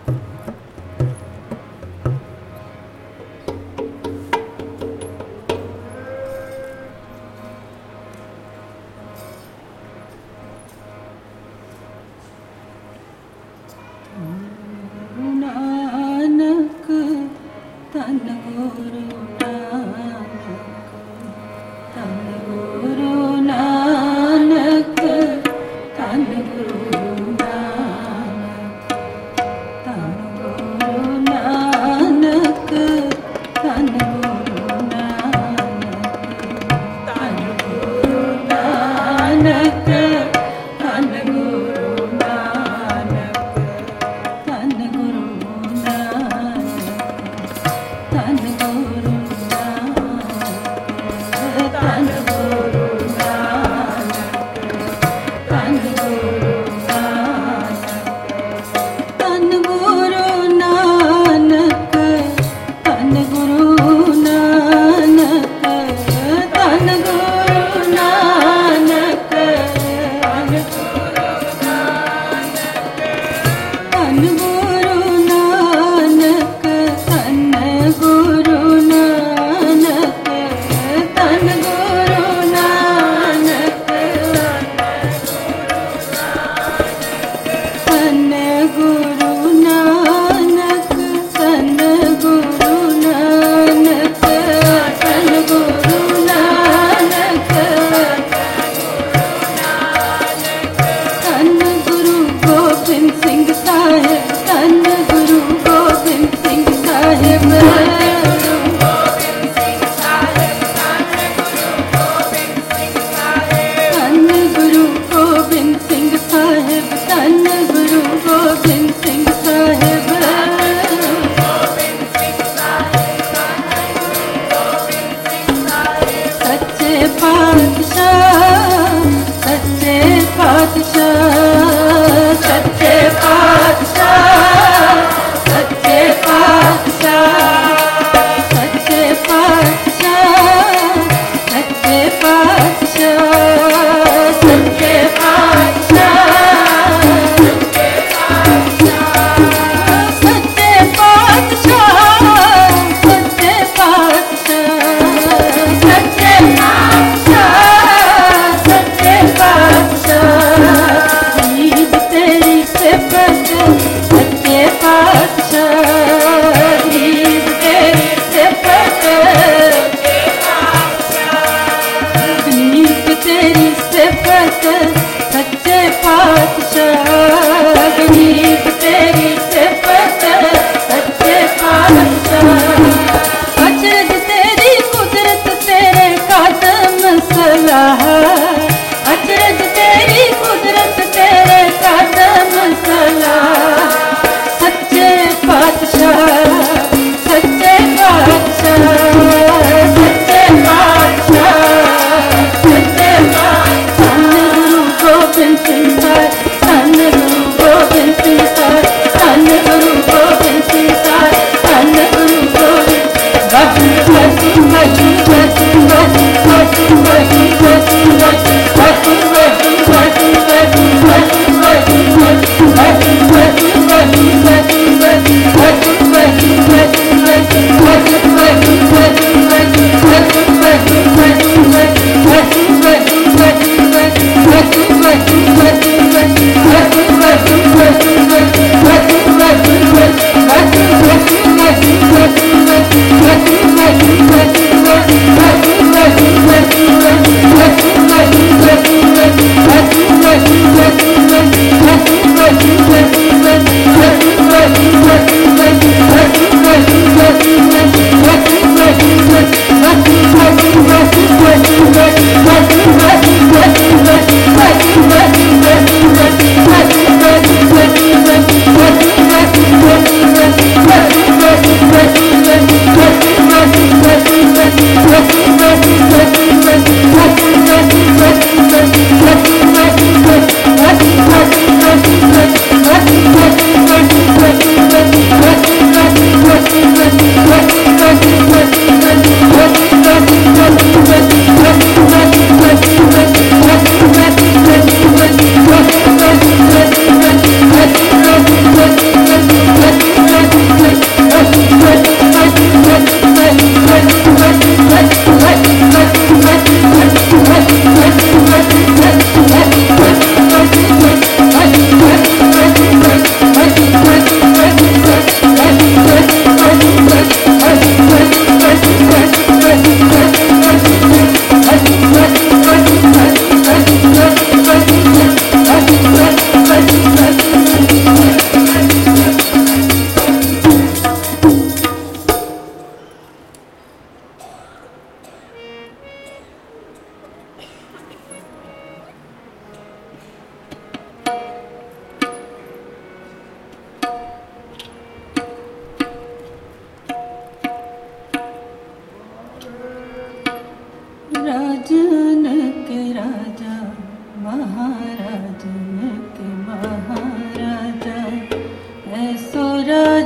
Thank you.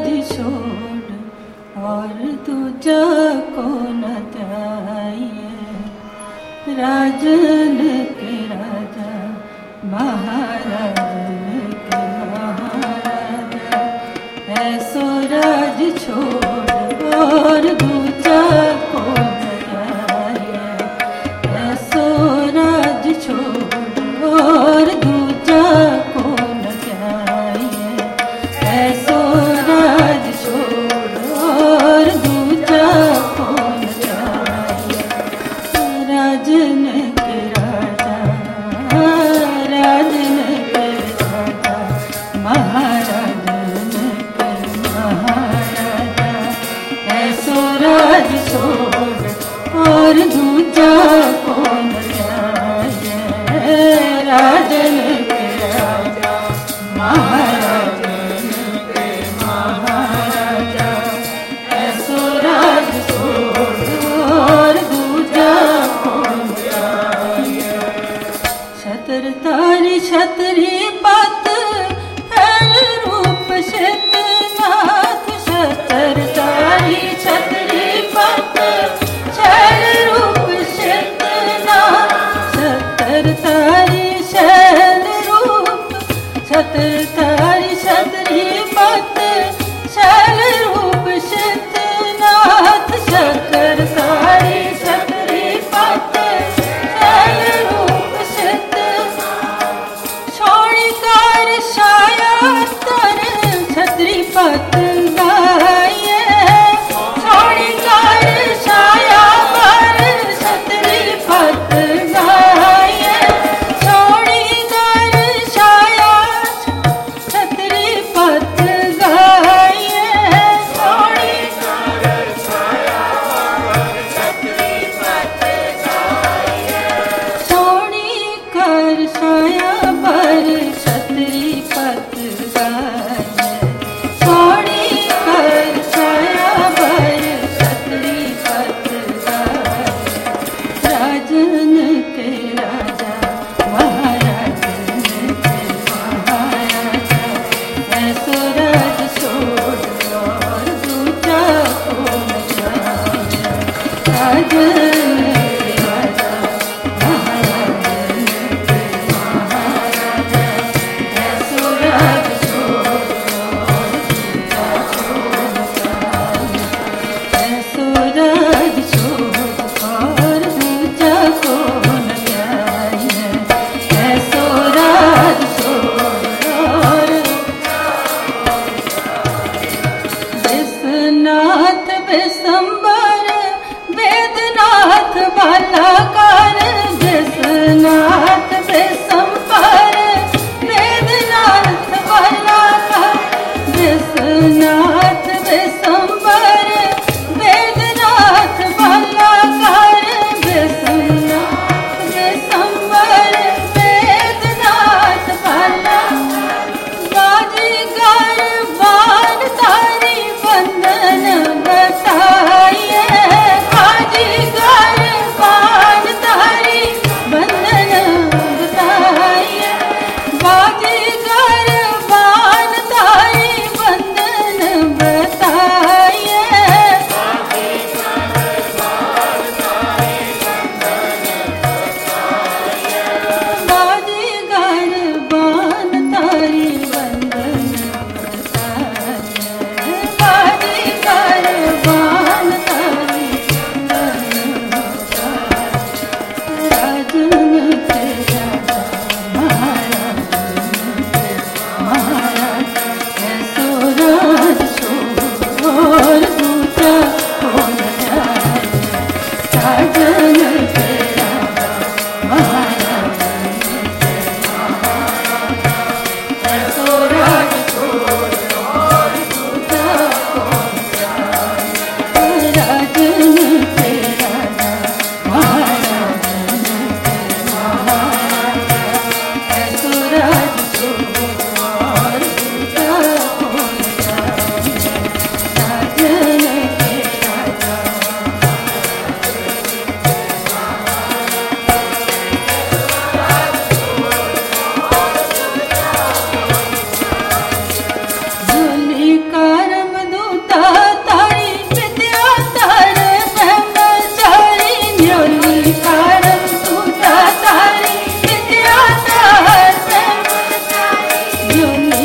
राज छोड़ और दूजा को न चाहिए। राजन के राजा महाराजन के महाराजा, ऐसो राज छोड़ और दूजा को न चाहिए। ऐसो राज छोड़ और दूजा को न चाहिए। ऐसो राज छोड़ और दूजा को न चाहिए। राजन के राजा, राजन के राजा, महाराजन के महाराजा, ऐसो राज छोड़ और दूजा को न चाहिए। राजन के राजा, महाराजन के महाराजा, ऐसो राज छोड़ और दूजा को न चाहिए। छतर तारी छतरी पत फैल रूप श्वेतनाथ। छतर तारी छतरी पत छैल रूप श्वेतनाथ। छतर तारी शैल रूप, छतर तारी छतरी पत छैल रूप श्वेतनाथ। छतर तारी छतरी पत छैल रूप श्वेतनाथ। छोड़कर छाया तर छतरी पत गाये। छोड़कर छाया पर छतरी पत गाये। छोड़कर छाया छतरी पत गाये। छोड़कर छाया पर छतरी पत गाये। छोड़कर छाया पर छतरी पत गाये।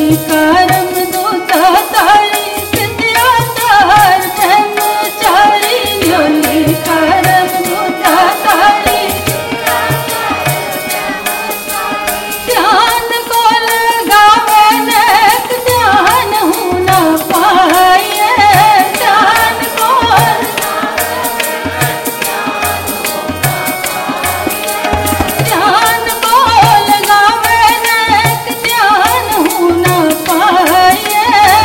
करम दूता तारी विद्याधार ब्रह्मचारी योली करम दूता तारी ध्यान को लगावे नेक ध्यान हूँ न पाए ध्यान को ध्यान को लगावे नेक ध्यान हूँ न पाए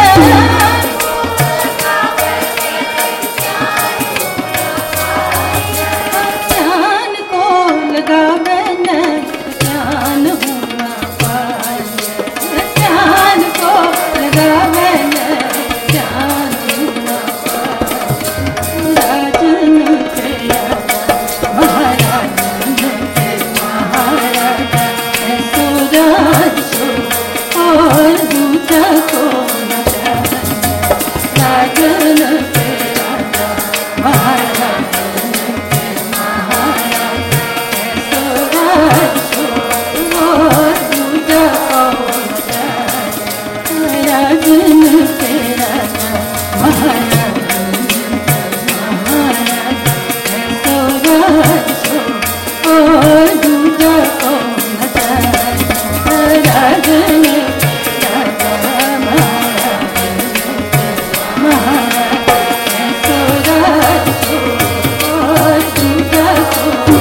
ध्यान को लगावे नेक ध्यान हूँ न पाए ध्यान को लगावे नेक ध्यान हूँ न पाए राजन के राजा महाराजन के महाराजा ऐसो राज सो और दूजा को न जाने राजन के राजा महाराजन के महाराजा ऐसो राज सो और दूजा को न जाने राजन के राजा महाराजन के महाराजा ऐसो राज सो और दूजा को न जाने राजन राजा महाराजन के महाराजा ऐसो राज सो और दूजा को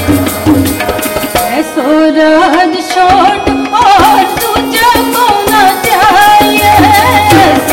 ऐसो राज छोड़ और दूजा को न जाए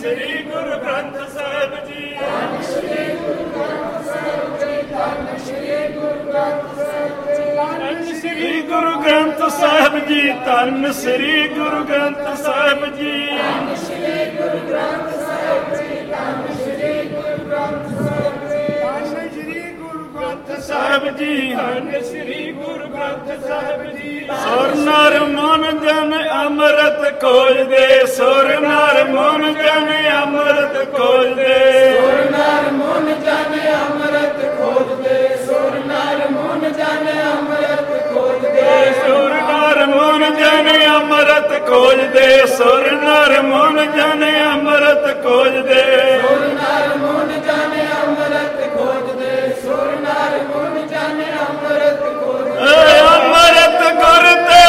ਸ੍ਰੀ ਗੁਰੂ ਗ੍ਰੰਥ ਸਾਹਿਬ ਜੀ। ਧੰਨ ਸ੍ਰੀ ਗੁਰੂ ਗ੍ਰੰਥ ਸਾਹਿਬ ਜੀ। ਧੰਨ ਸ੍ਰੀ ਗੁਰੂ ਗ੍ਰੰਥ ਸਾਹਿਬ ਜੀ। ਧੰਨ ਸ੍ਰੀ ਗੁਰੂ ਗ੍ਰੰਥ ਸਾਹਿਬ ਜੀ। ਧੰਨ ਸ੍ਰੀ ਗੁਰੂ ਗ੍ਰੰਥ ਸਾਹਿਬ ਜੀ। ਧੰਨ ਸ੍ਰੀ ਗੁਰੂ ਗ੍ਰੰਥ ਸਾਹਿਬ ਜੀ। ਧੰਨ ਸ੍ਰੀ ਗੁਰੂ ਗ੍ਰੰਥ ਸਾਹਿਬ ਜੀ। ਧੰਨ ਸ੍ਰੀ ਗੁਰੂ ਗ੍ਰੰਥ ਸਾਹਿਬ ਜੀ। ਧੰਨ ਸ੍ਰੀ ਗੁਰੂ ਗ੍ਰੰਥ ਸਾਹਿਬ ਜੀ। ਸੁਰ ਨਰ ਮਨ ਜਨ ਅੰਮ੍ਰਿਤ ਖੋਜਦੇ, ਸੁਰ ਨਰ ਮਨ ਜਨ ਅੰਮ੍ਰਿਤ ਖੋਜਦੇ, ਸੁਰ ਨਰ ਮਨ ਜਨ ਅੰਮ੍ਰਿਤ ਖੋਜਦੇ, ਸੁਰ ਨਰ ਮਨ ਜਨ ਅੰਮ੍ਰਿਤ ਖੋਜਦੇ, ਸੁਰ ਨਰ ਮਨ ਜਨ ਅੰਮ੍ਰਿਤ ਖੋਜਦੇ, ਸੁਰ ਨਰ ਮਨ ਜਨ ਅੰਮ੍ਰਿਤ ਖੋਜਦੇ, ਸੁਰ ਨਰ ਮਨ ਜਨ ਅੰਮ੍ਰਿਤ ਖੋਜਦੇ, ਸੁਰ ਨਰ ਮਨ ਜਨ ਅੰਮ੍ਰਿਤ ਖੋਜਦੇ। ਅੰਮ੍ਰਿਤ ਗੁਰ ਤੇ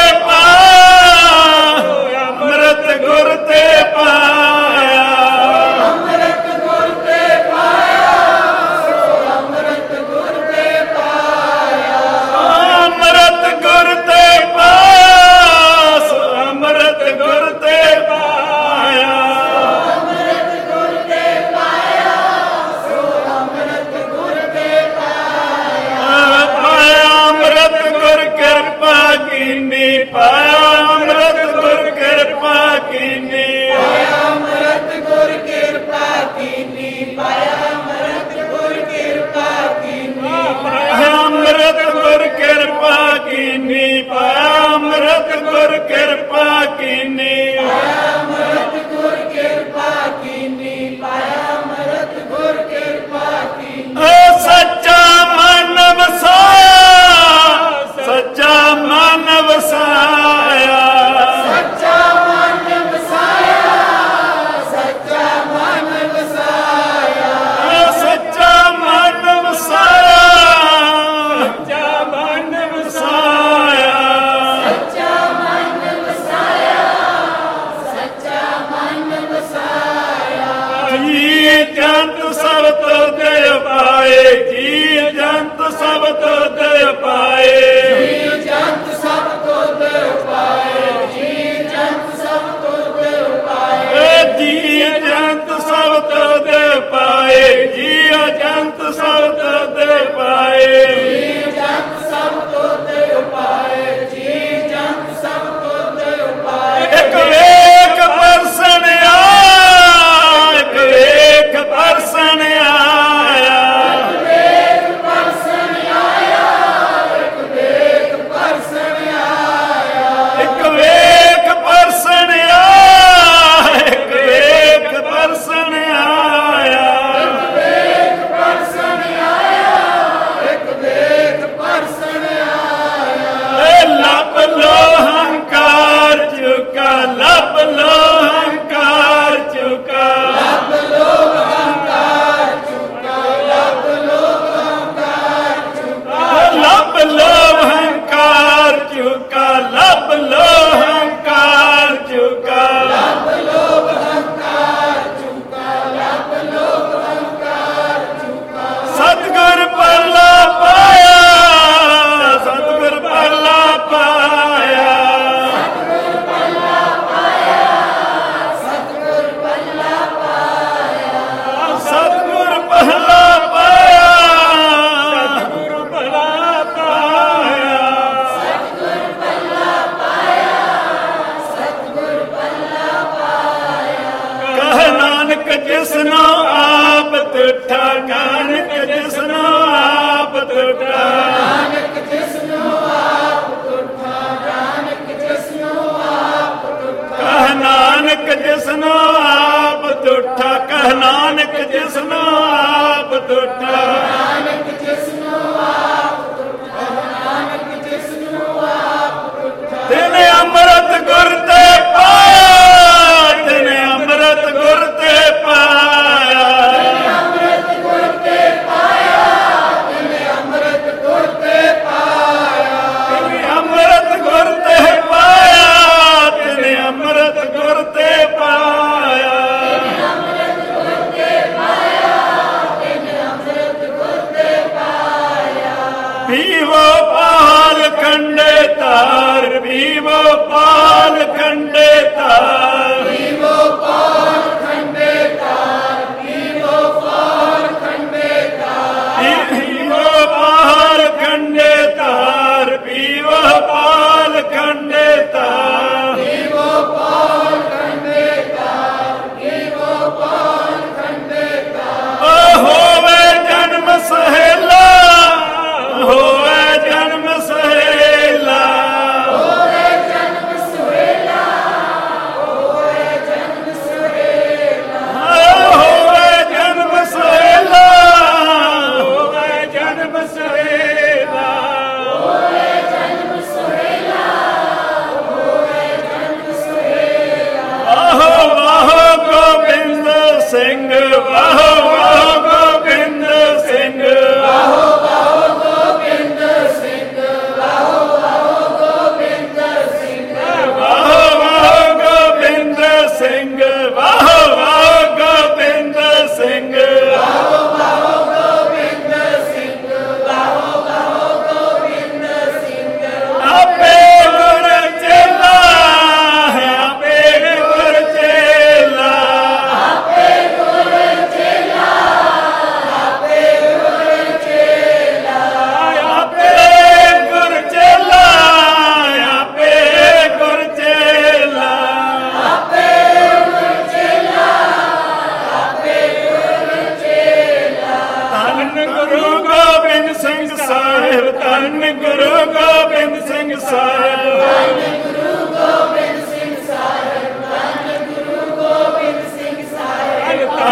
ਪਾਇਆ, ਅੰਮ੍ਰਿਤ ਗੁਰ ਤੇ ਪਾਇਆ, ਅੰਮ੍ਰਿਤ ਗੁਰ ਤੇ ਪਾਇਆ, ਸੋ ਅੰਮ੍ਰਿਤ ਗੁਰ ਤੇ ਪਾਇਆ, ਅੰਮ੍ਰਿਤ ਗੁਰ ਤੇ ਪਾਇਆ, ਸੋ ਅੰਮ੍ਰਿਤ ਗੁਰ ਤੇ ਪਾਇਆ, ਅੰਮ੍ਰਿਤ ਗੁਰ ਤੇ ਪਾਇਆ, ਸੋ ਅੰਮ੍ਰਿਤ ਗੁਰ ਤੇ ਪਾਇਆ, ਪਾਇਆ ਅੰਮ੍ਰਿਤ ਗੁਰ ਕਿਰਪਾ ਕੀਨੀ, ਪਾਇਆ ਅੰਮ੍ਰਿਤ ਗੁਰ ਕਿਰਪਾ ਕੀਨੀ, ਪਾਇਆ ਅੰਮ੍ਰਿਤ ਗੁਰ ਕਿਰਪਾ ਕੀਨੀ, ਪਾਇਆ ਅੰਮ੍ਰਿਤ ਗੁਰ ਕਿਰਪਾ ਕੀਨੀ, ਪਾਇਆ ਅੰਮ੍ਰਿਤ ਗੁਰ ਕਿਰਪਾ ਕੀਨੀ, ਪਾਇਆ ਅੰਮ੍ਰਿਤ ਗੁਰ ਕਿਰਪਾ ਕੀਨੀ, ਪਾਇਆ ਅੰਮ੍ਰਿਤ ਗੁਰ ਕਿਰਪਾ ਕੀਨੀ, ਪਾਇਆ ਅੰਮ੍ਰਿਤ ਗੁਰ ਕਿਰਪਾ ਕੀਨੀ। ਓ ਸੱਚਾ ਮਨ ਵਸਾਇਆ, ਸੱਚਾ ਮਨ ਵਸਾਇਆ, ਸੱਚਾ ਮਨ ਵਸਾਇਆ, ਸੱਚਾ ਮਨ ਵਸਾਇਆ, ਓ ਸੱਚਾ ਮਨ ਵਸਾਇਆ, ਸੱਚਾ ਮਨ ਵਸਾਇਆ, ਸੱਚਾ ਮਨ ਵਸਾਇਆ, ਸੱਚਾ ਮਨ ਵਸਾਇਆ, ਜੀ ਜੰਤ ਸਭ ਤੋਂ ਦੇ ਪਾਏ, ਜੀ ਜੰਤ ਸਭ ਤੋਂ ਦੇ ਪਾਏ, ਜੀ ਜੰਤ ਸਭ ਕੋ ਦੇਵ ਪਾਏ, ਜੀ ਜੰਤ ਸਭ ਕੋ ਦੇਵ ਪਾਏ, ਜੀ ਜੰਤ ਸਭ ਤੋਂ ਦੇ ਪਾਏ, ਜੀ ਜੰਤ ਸਭ ਤੋਂ ਦੇ ਪਾਏ, ਜੀ ਜੰਤ ਸਭ ਕੋ ਦੇਵ ਪਾਏ, ਜੀ ਜੰਤ ਸਭ ਕੋ ਦੇਵ ਪਾਏ, ਇੱਕ ਵੇਖ ਪਰਸਨ ਆਇਆ, ਇੱਕ ਵੇਖ ਪਰਸਨ ਆਇਆ, ਵੇਖ ਪਰਸਨ ਆਇਆ, ਇੱਕ ਵੇਖ ਪਰਸਨ ਆਇਆ, ਇੱਕ ਵੇਖ ਪਰਸਨ ਆਇਆ, ਇੱਕ ਵੇਖ ਪਰਸਨ ਆਇਆ, ਵੇਖ ਪਰਸਨ ਆਇਆ, ਇੱਕ ਵੇਖ ਪਰਸਨ ਆਇਆ, ਏ ਲੱਭ ਲੋ ਹੰਕਾਰ ਚੁਕਾ, ਲੱਭ ਲੋ ਹੰਕਾਰ ਚੁਕਾ, ਲੱਭ ਲੋ ਹੰਕਾਰ ਚੁੱਕਾ, ਲੱਭ ਲੋ ਹੰਕਾਰ ਚੁੱਕਾ, ਲੱਭ ਲੋ ਹੰਕਾਰ ਚੁਕਾ, ਲੱਭ ਲੋ ਹੰਕਾਰ ਚੁਕਾ, ਲੱਭ ਲੋ ਹੰਕਾਰ ਚੁੱਕਾ, ਲੱਭ ਲੋ ਹੰਕਾਰ ਚੁੱਕਾ, ਸਤਿਗੁਰ ਪਰਲਾ ਪਾਇਆ, ਸਤਿਗੁਰ ਪਰਲਾ ਪਾਇਆ, ਸਤਿਗੁਰ ਪੱਲਾ ਪਾਇਆ, ਸਤਿਗੁਰ ਪੱਲਾ ਪਾਇਆ, ਸਤਿਗੁਰ ਪਰਲਾ ਪਾਇਆ, ਸਤਿਗੁਰ ਪਰਲਾ ਪਾਇਆ, ਸਤਿਗੁਰ ਪੱਲਾ ਪਾਇਆ, ਸਤਿਗੁਰ ਪੱਲਾ ਪਾਇਆ, ਕਹ ਨਾਨਕ ਜਿਸਨੋ ਆਪ ਤੁਠਾ, ਨਾਨਕ ਜਿਸਨੋ ਆਪ ਤੁਠਾ, ਨਾਨਕ ਜਿਸਨੂੰ ਆਪ ਤੁਠਾ, ਨਾਨਕ ਜਿਸਨੂੰ ਆਪ ਤੁਠਾ, ਕਹ ਨਾਨਕ ਜਿਸਨੋ ਆਪ ਤੁਠਾ, ਕਹ ਨਾਨਕ ਜਿਸਨੋ ਆਪ ਤੁਠਾ, ਨਾਨਕ ਜਿਸਨੂੰ ਆਪ ਤੁਠਾ, ਨਾਨਕ ਜਿਸਨੂੰ ਆਪ ਤੁਠਾ, ਤਿਨ ਅੰਮ੍ਰਿਤ ਗੁਰ ਤੇ ਪਾਇਆ, ਤਿਨ ਅੰਮ੍ਰਿਤ ਗੁਰ ਤੇ ਪਾਇਆ, ਅੰਮ੍ਰਿਤ ਗੁਰ ਤੇ ਪਾਇਆ, ਤਿਨੇ ਅੰਮ੍ਰਿਤ ਗੁਰ ਤੇ ਪਾਇਆ, ਤਿਨ ਅੰਮ੍ਰਿਤ ਗੁਰ ਤੇ ਪਾਇਆ, ਤਿਨ ਅੰਮ੍ਰਿਤ ਗੁਰ ਤੇ ਪਾਇਆ, ਅੰਮ੍ਰਿਤ ਗੁਰ ਤੇ ਪਾਇਆ, ਤਿਨੇ ਅੰਮ੍ਰਿਤ ਗੁਰ ਤੇ ਪਾਇਆ, ਪੀਵੋ ਪਾਲ ਖੰਡੇ ਤਾਰ, ਪੀਵੋ ਪਾਲ ਖੰਡੇ ਤਾਰ, ਜੀਵੋ ਪਾਲ ਖੰਡੇ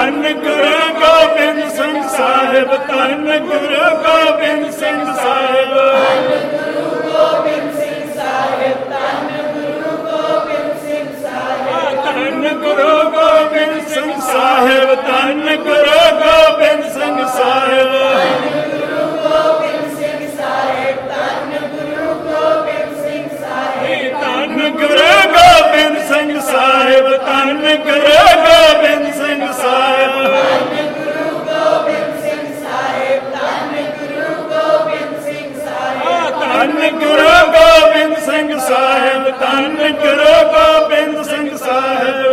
ਧੰਨ ਗੁਰੂ ਗੋਬਿੰਦ ਸਿੰਘ ਸਾਹਿਬ, ਧੰਨ ਗੁਰੂ ਗੋਬਿੰਦ ਸਿੰਘ ਸਾਹਿਬ, ਧੰਨ ਗੁਰੂ ਗੋਬਿੰਦ ਸਿੰਘ ਸਾਹਿਬ, ਧੰਨ ਗੁਰੂ ਗੋਬਿੰਦ ਸਿੰਘ ਸਾਹਿਬ, ਧੰਨ ਗੁਰੂ ਗੋਬਿੰਦ ਸਿੰਘ ਸਾਹਿਬ, ਧੰਨ ਗੁਰੂ ਗੋਬਿੰਦ ਸਿੰਘ ਸਾਹਿਬ, ਧੰਨ ਗੁਰੂ ਗੋਬਿੰਦ ਸਿੰਘ ਸਾਹਿਬ, ਧੰਨ ਗੁਰੂ ਗੋਬਿੰਦ ਸਿੰਘ ਸਾਹਿਬ,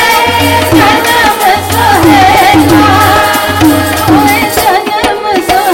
जन्म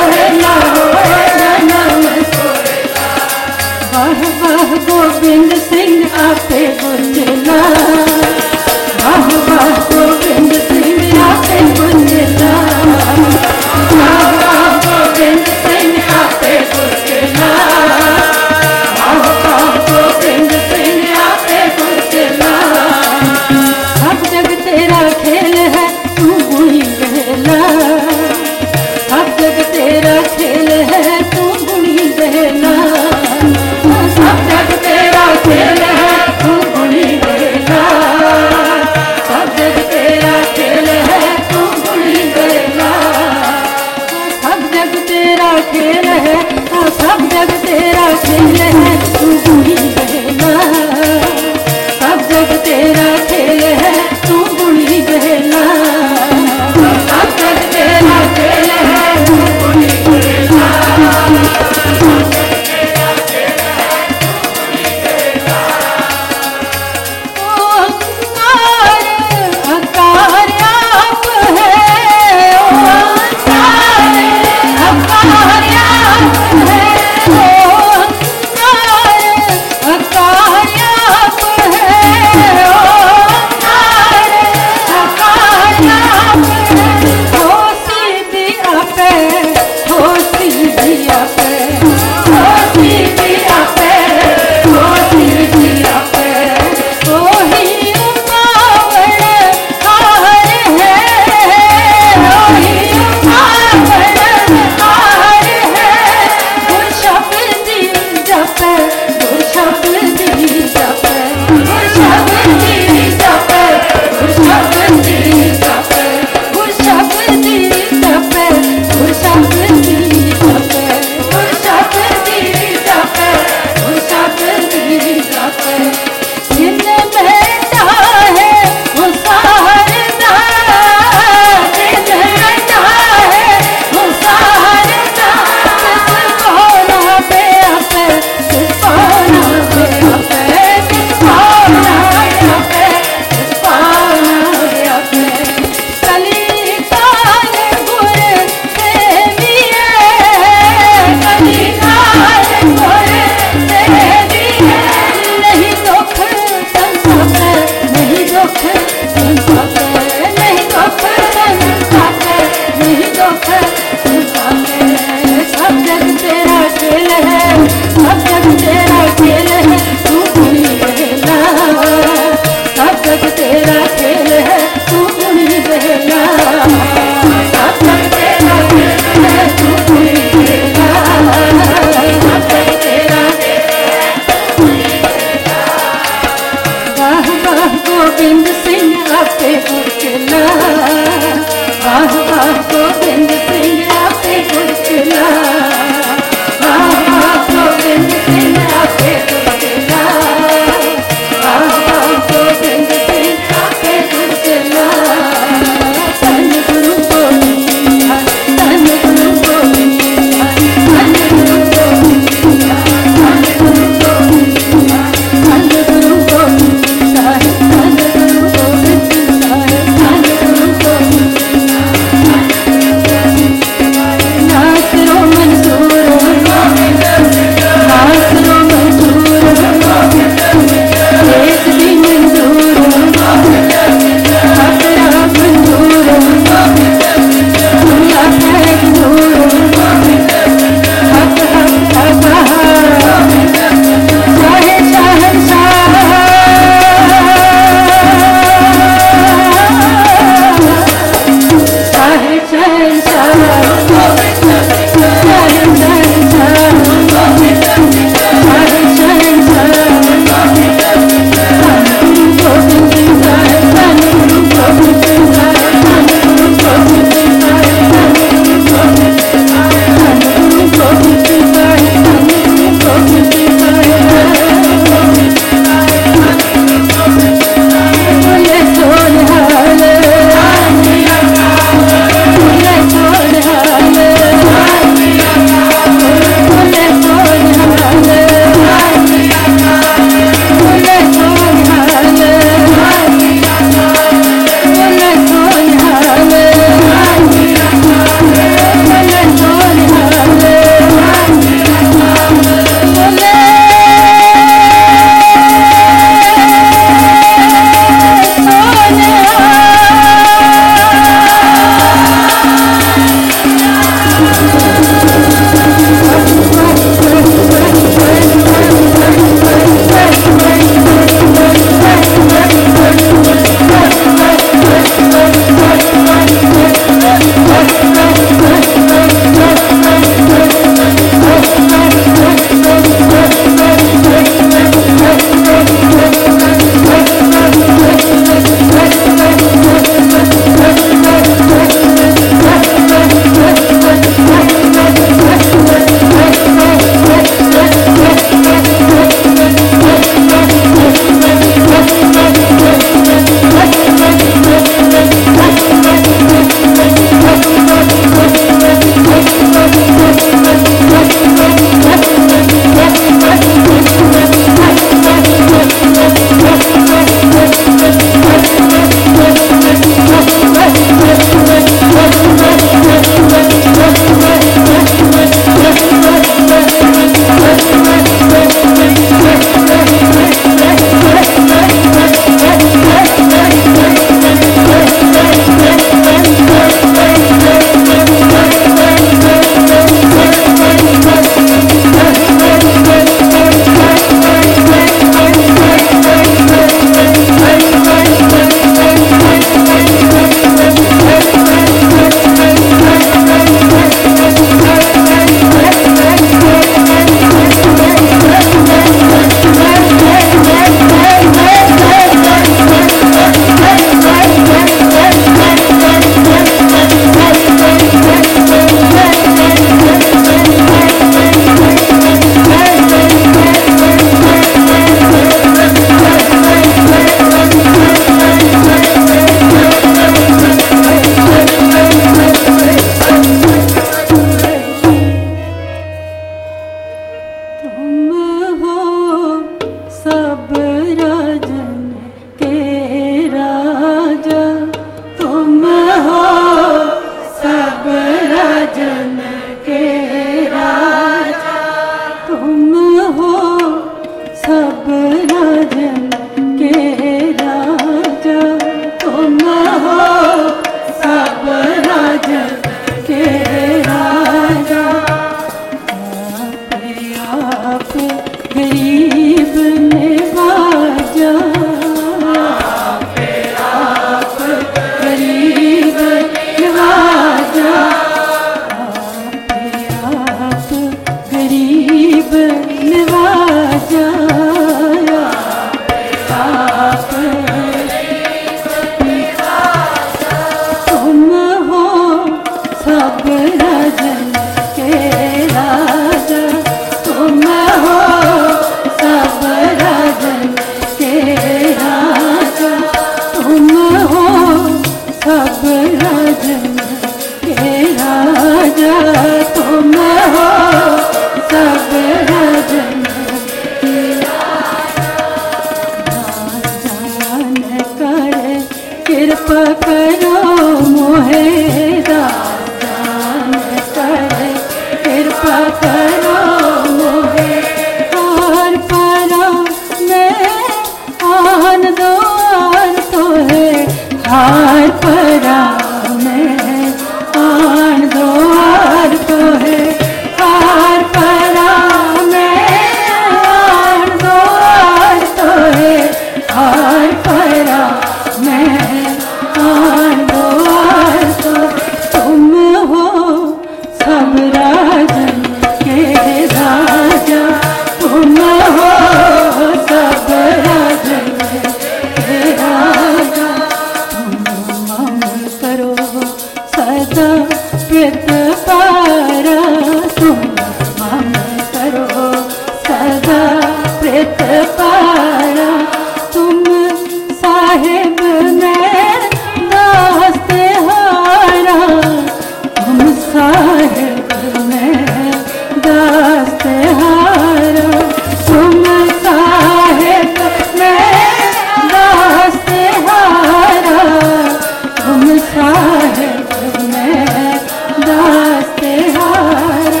हार परा में आन दो हार तो है, हार परा में आन दो हार तो है, हार परा में आन दो हार तो। तुम हो सब राजन के राजा, तुम हो सब राजन के राजा। तुम मम करो सदा प्रीत पारा, तुम मम करो सदा प्रीत पारा। तुम साहिब में दास्त हारा, तुम साहिब में दास्त हारा, तुम साहिब में दास्त हारा, तुम साहिब में दास्त हारा।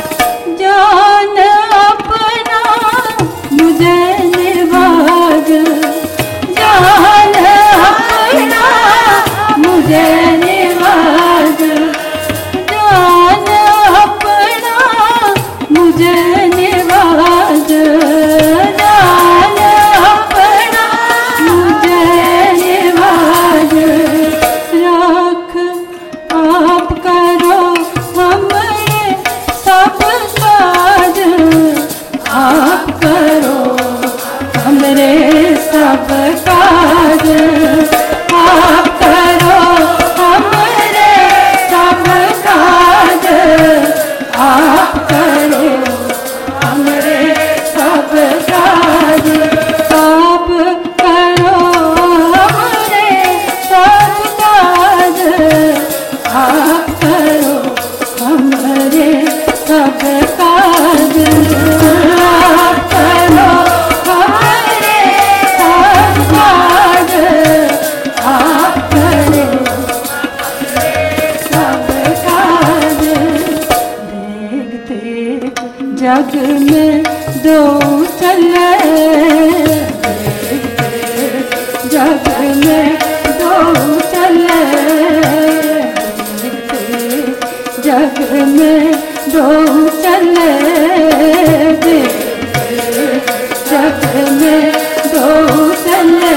जान अपना मुझे निवाज, जान अपना मुझे निवाज, जान अपना मुझे निवाज, जान अपना मुझे निवाज। राख आप करो हमरे सब काज, आप करो हमरे सब काज, आप करो हमरे सब काज, आप करो हमरे सब काज, आप करो हमरे सब काज, आप करो हमरे सब काज, आप करो हमरे सब काज, आप करो सब काज। देखते जग में दो चले, देखते जग में दो चले, देखते जग में दो चले, देखते जग में दो चले।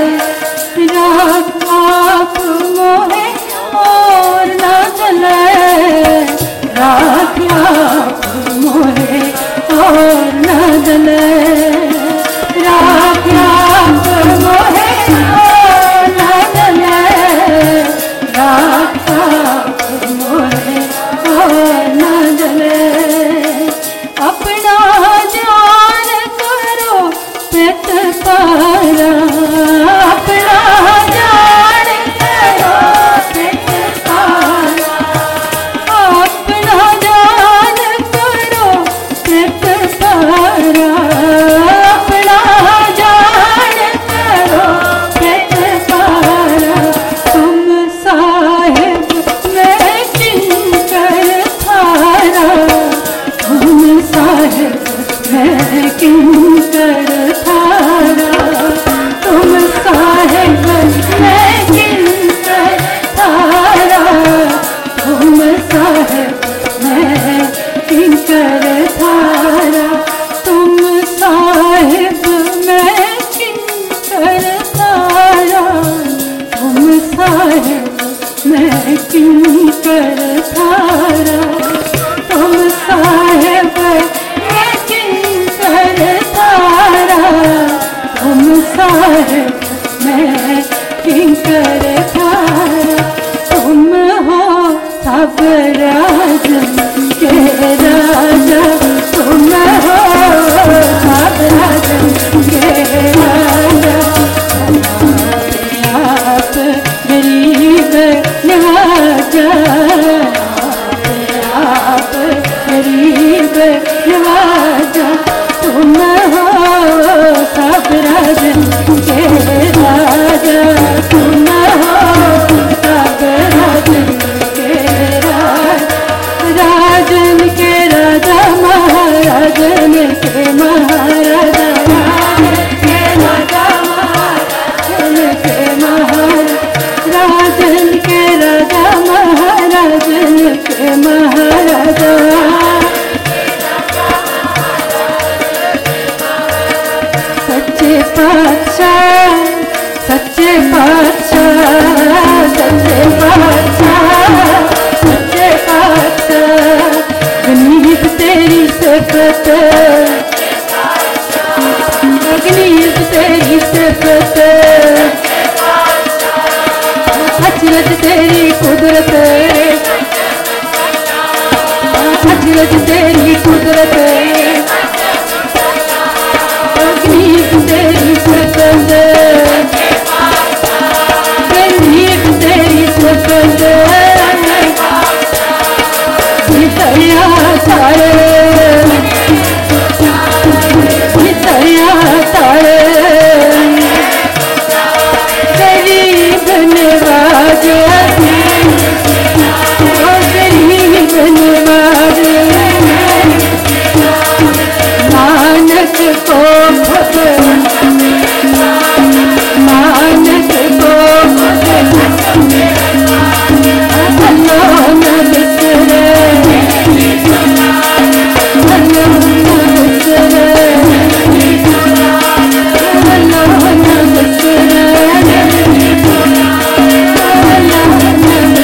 राख आप मोहे और न चले, राख आप मोहे और न जले, राख आप मोहे और न जले, राख आप मोहे और न जले। अपना जान करो पित पारा, अपना जान करो पित पारा, अपना जान करो पित पारा, अपना जान करो पित पारा। तुम साहिब में किंकर थारा, तुम साहिब में किंकर थारा, तुम साहिब में किंकर थारा, तुम साहिब में किंकर थारा, तुम साहिब में किंकर थारा, तुम साहिब में किंकर थारा, तुम साहिब में किंकर थारा, तुम साहिब में किंकर थारा। तुम हो सब राजन के राजा, तुम हो सब राजन के राजा। आप गरीब नवाजा, आप गरीब नवाजा, तुम हो सब राजन के राजा, तुम हो सब राजन के राजा। के महाराजा सच्चे पातशाह सच्चे पातशाह सच्चे पातशाह सच्चे पातशाह गनीब तेरी सिफत गनीब तेरी सिफत अचरज तेरी कुदरत अचरज तेरी कुदरत गनीब तेरी सिफत गनीब तेरी सिफत दरिया तारे दरिया तारे गरीब नवाज गरीब नवाज मानक को मानक को अल्लाह न बिसरे अल्लाह न बिसरे अल्लाह न बिसरे अल्लाह न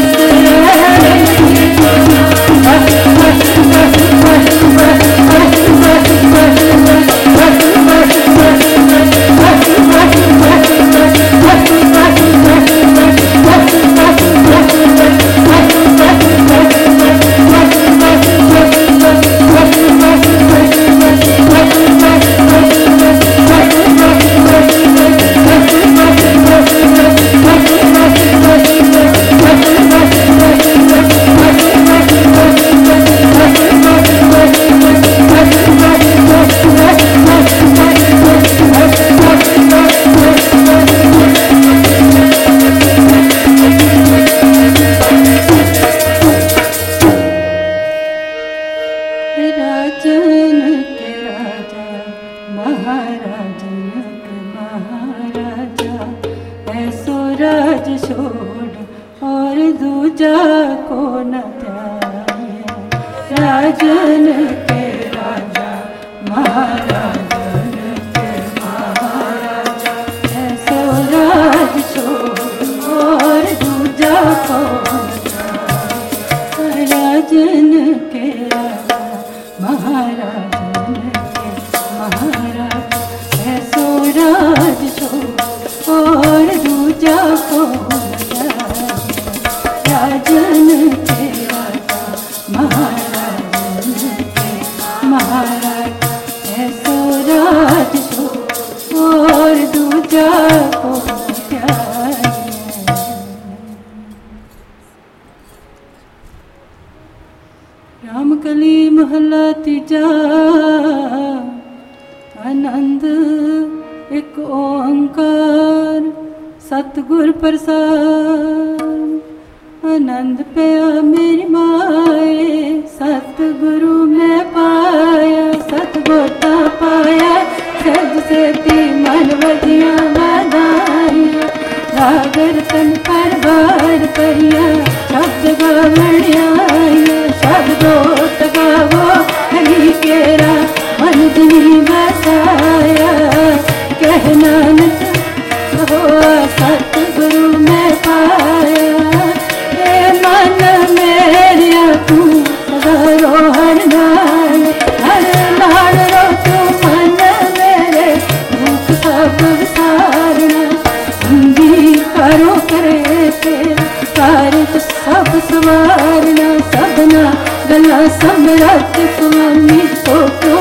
सम्राट स्वामी तो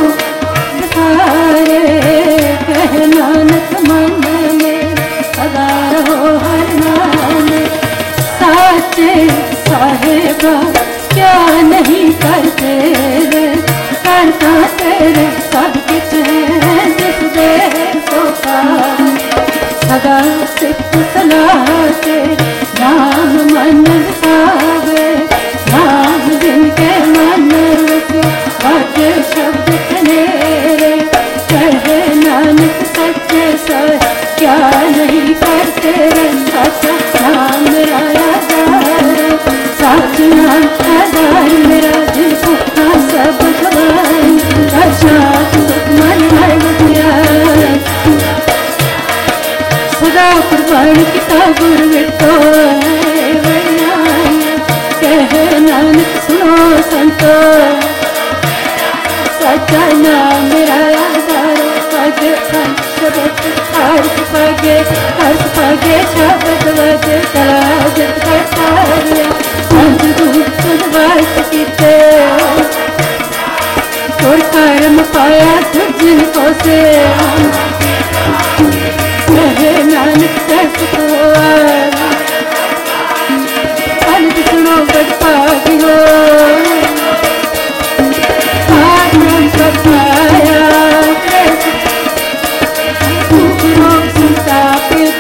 सारे कहना नत मन में सदा रहो हर नाम साचे साहेबा क्या नहीं करते रे करता तेरे सब कुछ है जिस दे सो सदा सिद्ध सलाते नाम मन सावे नाम जिनके मन वाक्य शब्द कनेरे कहे नानक सच्चे सर क्या नहीं करते सच नाम राया साच नाम नानक सुनो संतो सच्चा नाम मेरा आधार पग शब्द हर्ष पगे शब्द वज तलाज कटारिया संत दूत सुनवास कीते और कर्म पाया तुझन को से नानक दस हुआ अनंत सुनो बद पागी हो नाम सत्या सुनो संतापित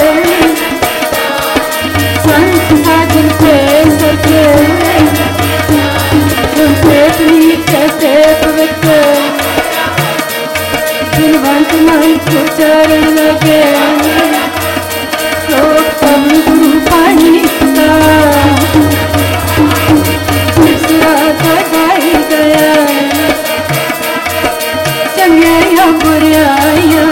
संत साधन पे सके सुनते तुनी कैसे पवित्र गुणवंत मन को चरण लगे लोक पवन गुरु पानी का गाई गया चंगिया बुराइया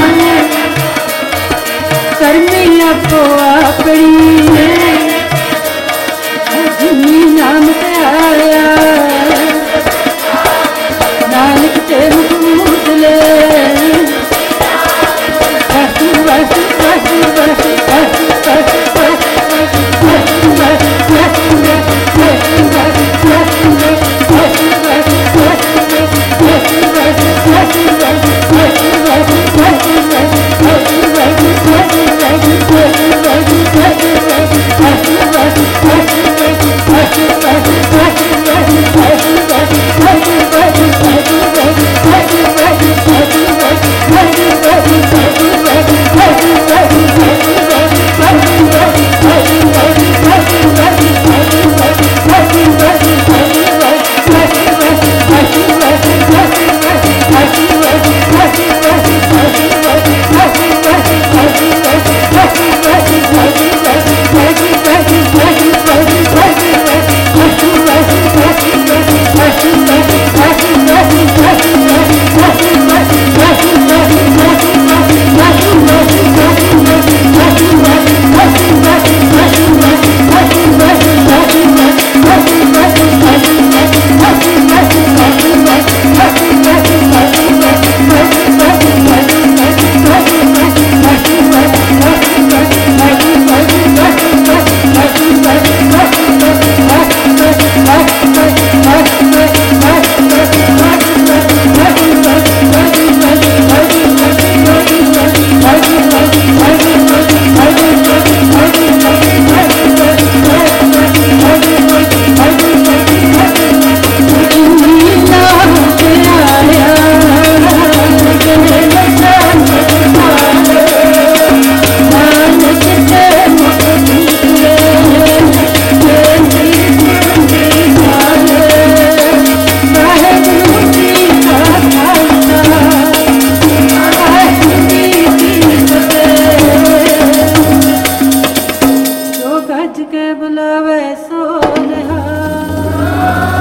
करनी आपको अपनी नाम ते आया नानक ते मुख ले के बुलावे सोनिहार